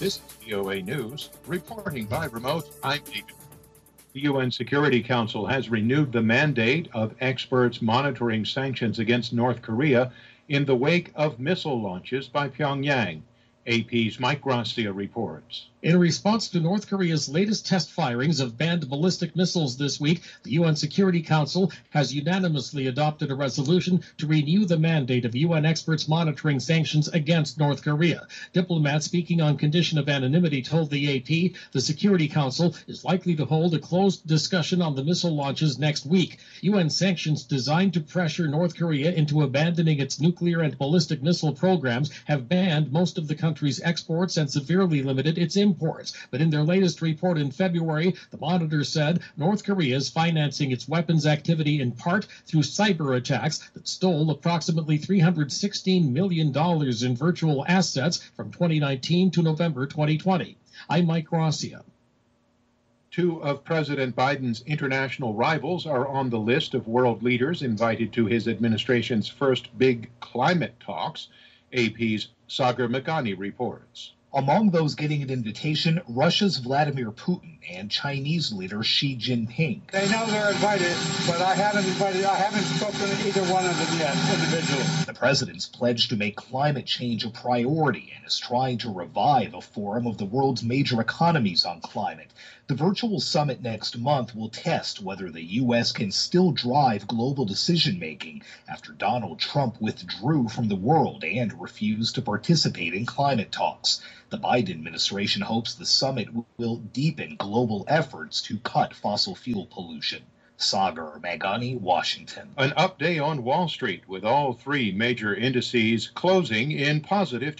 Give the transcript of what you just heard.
This is VOA News, reporting by remote. I'm David. The UN Security Council has renewed the mandate of experts monitoring sanctions against North Korea in the wake of missile launches by Pyongyang. AP's Mike Gracia reports. In response to North Korea's latest test firings of banned ballistic missiles this week, the UN Security Council has unanimously adopted a resolution to renew the mandate of UN experts monitoring sanctions against North Korea. Diplomats speaking on condition of anonymity told the AP the Security Council is likely to hold a closed discussion on the missile launches next week. UN sanctions designed to pressure North Korea into abandoning its nuclear and ballistic missile programs have banned most of the country's exports and severely limited its imports. But in their latest report in February, the monitor said North Korea is financing its weapons activity in part through cyber attacks that stole approximately $316 million in virtual assets from 2019 to November 2020. I'm Mike Gracia. Two of President Biden's international rivals are on the list of world leaders invited to his administration's first big climate talks. AP's Sagar Meghani reports. Among those getting an invitation, Russia's Vladimir Putin and Chinese leader Xi Jinping. They know they're invited, but I haven't spoken to either one of them yet individually. The president's pledged to make climate change a priority and is trying to revive a forum of the world's major economies on climate. The virtual summit next month will test whether the U.S. can still drive global decision-making after Donald Trump withdrew from the world and refused to participate in climate talks. The Biden administration hopes the summit will deepen global efforts to cut fossil fuel pollution. Sagar Meghani, Washington. An up day on Wall Street with all three major indices closing in positive